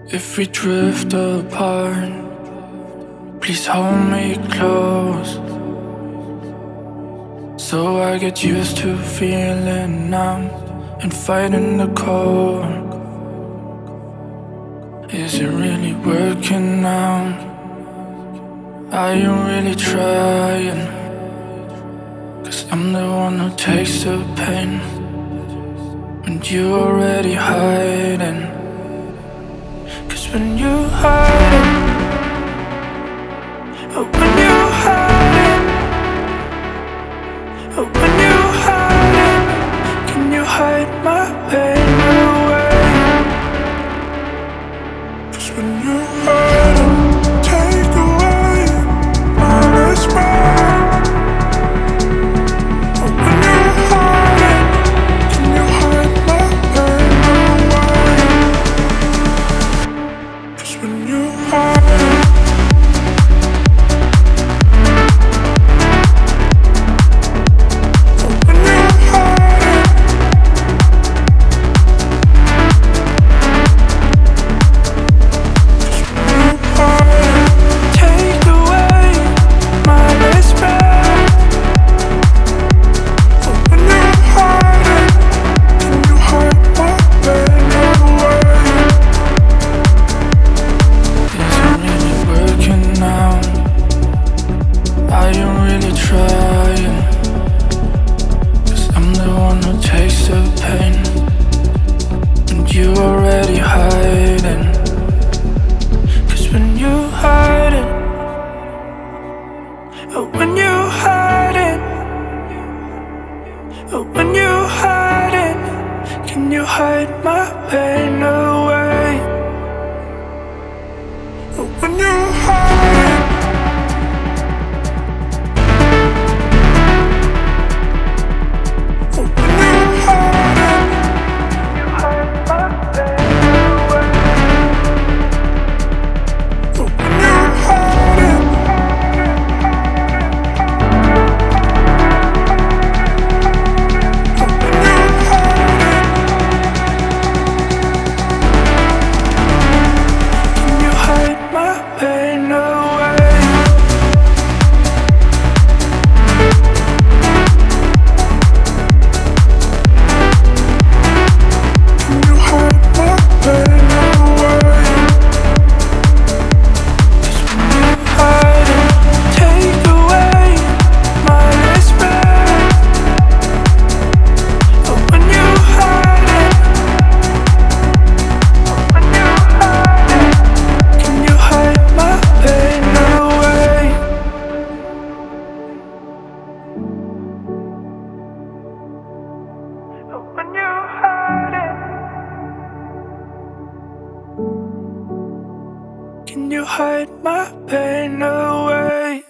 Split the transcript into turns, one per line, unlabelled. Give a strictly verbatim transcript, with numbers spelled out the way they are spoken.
If we drift apart, please hold me close, so I get used to feeling numb and fighting the cold. Is it really working out? Are you really trying? Cause I'm the one who takes the pain when you already hiding. Cause when you hide, oh, when you hide, oh, when you hide, can you hide my pain away? Cause when you hide, take away my last breath. Oh, when you hide, can you hide my pain away? Cause when you hide, you already hiding. Cause when you hide it, oh, when you hide it, oh, when you hide it, can you hide my pain away? Oh, when you hide it, oh, when you hide it, you hide my pain away. Oh, when you hide it, oh, when you hide it, can you hide my pain away? Can you hide my pain away? Cause when you hide it, take away my last breath. Oh, when you hide it, oh, when you hide it, can you hide my pain away? Oh, when you hide it, can you hide my pain away?